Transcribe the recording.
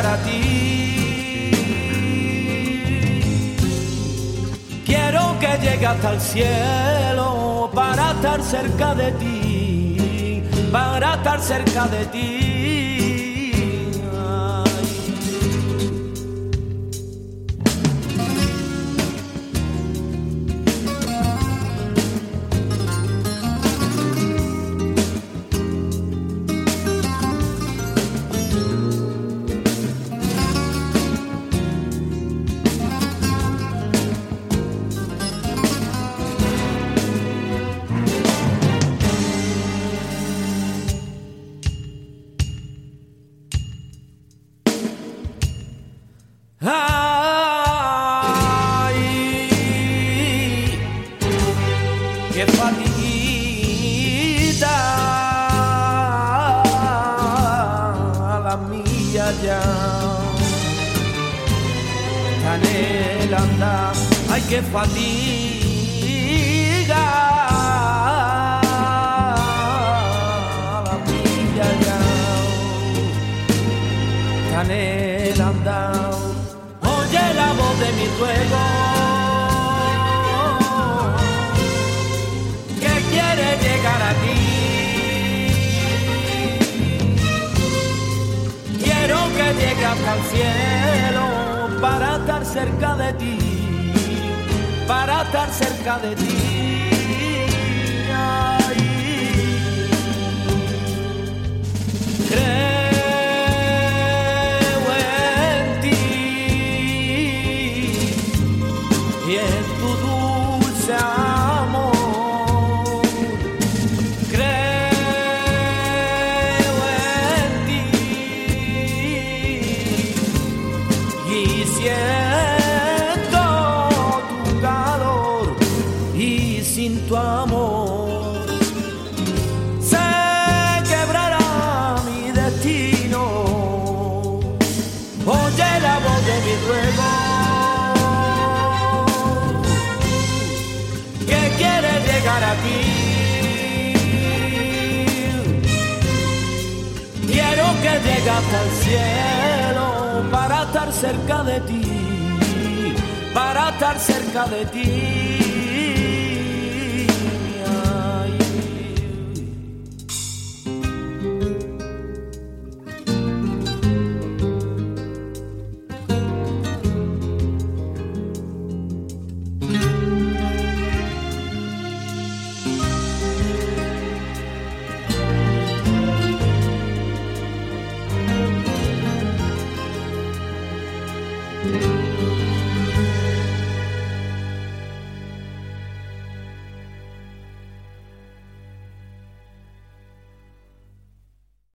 llegar a ti. Quiero que llegue hasta el cielo para estar cerca de ti, para estar cerca de ti. Ay, qué fatiguita la mía ya, tan el andar, ay, qué fatiga la mía ya, tan el andar. Oye la voz de mi ruego, que quiere llegar a ti. Quiero que llegue hasta el cielo para estar cerca de ti, para estar cerca de ti. Ay, y en tu dulce amor creo en ti y siento tu calor y sin tu amor se quebrará mi destino. Oye la voz de mi ruego, llegar a ti. Quiero que llegue hasta el cielo para estar cerca de ti, para estar cerca de ti. Ay.